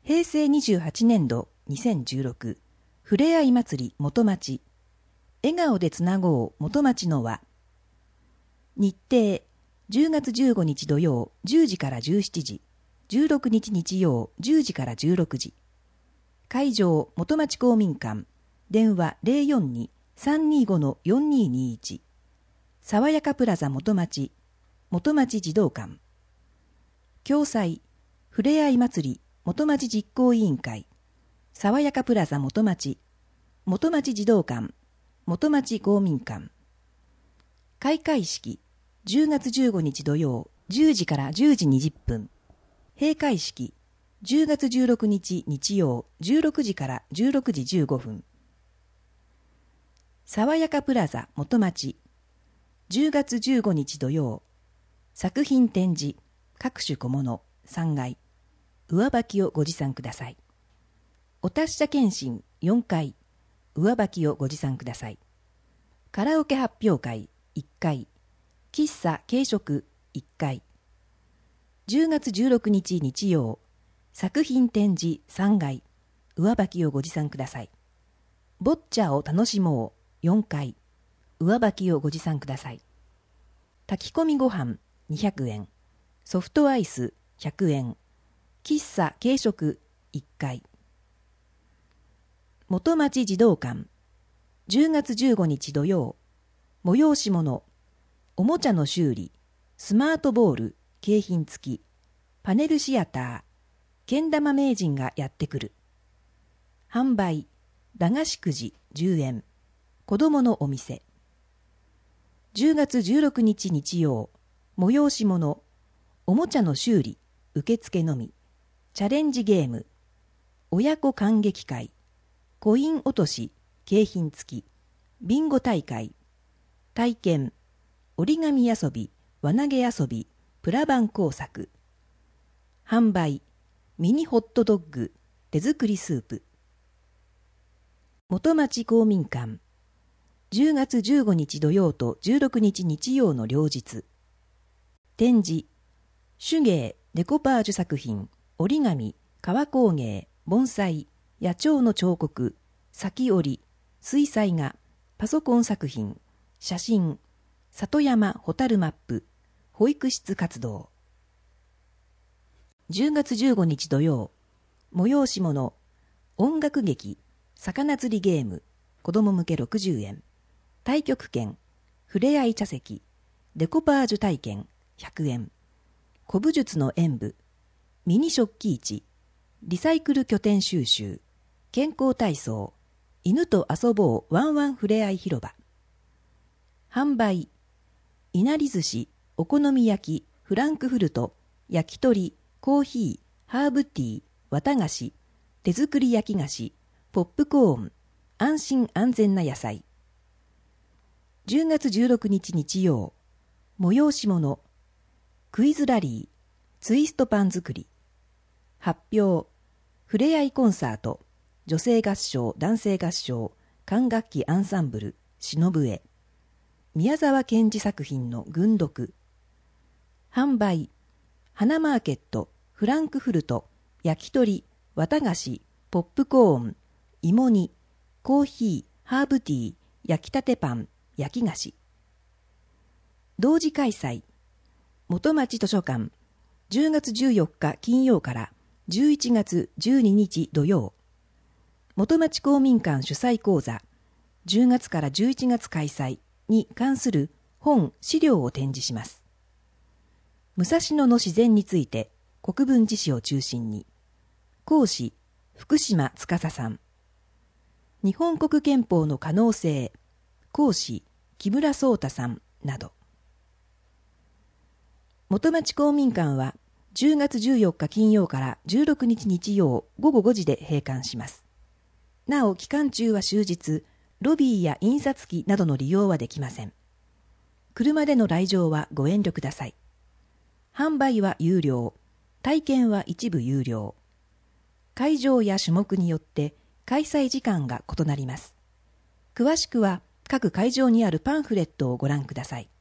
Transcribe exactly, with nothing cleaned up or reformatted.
へいせいにじゅうはちねんどにせんじゅうろくふれあい祭り元町、笑顔でつなごう元町の輪。日程じゅうがつじゅうごにち土曜じゅうじからじゅうしちじ、じゅうろくにち日曜じゅうじからじゅうろくじ。会場元町公民館、電話 ゼロよんに さんにーご よんにーにーいち。爽やかプラザ元町、元町児童館。共催ふれあい祭り元町実行委員会、爽やかプラザ元町、元町児童館、元町公民館。開会式じゅうがつじゅうごにち土曜じゅうじからじゅうじにじゅっぷん。閉会式じゅうがつじゅうろくにち日曜じゅうろくじからじゅうろくじじゅうごふん。爽やかプラザ元町じゅうがつじゅうごにち土曜、作品展示各種小物さんがい、上履きをご持参ください。お達者検診よんかい、上履きをご持参ください。カラオケ発表会いっかい、喫茶軽食いっかい。じゅうがつじゅうろくにち日曜、作品展示さんがい、上履きをご持参ください。ボッチャを楽しもうよんかい、上履きをご持参ください。炊き込みご飯にひゃくえん、ソフトアイスひゃくえん、喫茶軽食いっかい。元町児童館じゅうがつじゅうごにち土曜、催し物、おもちゃの修理、スマートボール景品付き、パネルシアター、けん玉名人がやってくる。販売、駄菓子くじじゅうえん、子どものお店。じゅうがつじゅうろくにち日曜、催し物、おもちゃの修理、受付のみ、チャレンジゲーム、親子観劇会、コイン落とし、景品付き、ビンゴ大会、体験、折り紙遊び、輪投げ遊び、プラバン工作。販売、ミニホットドッグ、手作りスープ。元町公民館、じゅうがつじゅうごにち土曜とじゅうろくにち日曜の両日。展示、手芸、デコパージュ作品、折り紙、革工芸、盆栽、野鳥の彫刻、裂き織り、水彩画、パソコン作品、写真、里山ホタルマップ、保育室活動。じゅうがつじゅうごにち土曜、催し物、音楽劇、魚釣りゲーム、子ども向けろくじゅうえん、太極拳、ふれあい茶席、デコパージュ体験ひゃくえん、古武術の演舞、ミニ食器市、リサイクル拠点収集、健康体操、犬と遊ぼうワンワンふれあい広場。販売、いなり寿司、お好み焼き、フランクフルト、焼き鳥、コーヒー、ハーブティー、綿菓子、手作り焼き菓子、ポップコーン、安心安全な野菜。じゅうがつじゅうろくにち日曜、催し物、クイズラリー、ツイストパン作り。発表、ふれあいコンサート、女性合唱、男性合唱、管楽器アンサンブル、篠笛。宮沢賢治作品の群読。販売、花マーケット、フランクフルト、焼き鳥、綿菓子、ポップコーン、芋煮、コーヒー、ハーブティー、焼きたてパン、焼き菓子。同時開催、元町図書館、じゅうがつじゅうよっか金曜からじゅういちがつじゅうににち土曜。元町公民館主催講座、じゅうがつからじゅういちがつ開催に関する本・資料を展示します。武蔵野の自然について国分寺市を中心に。講師、福島司さん。日本国憲法の可能性。講師、木村壮太さんなど。元町公民館はじゅうがつじゅうよっか金曜からじゅうろくにち日曜ごごごじで閉館します。なお期間中は終日、ロビーや印刷機などの利用はできません。車での来場はご遠慮ください。販売は有料、体験は一部有料。会場や種目によって開催時間が異なります。詳しくは各会場にあるパンフレットをご覧ください。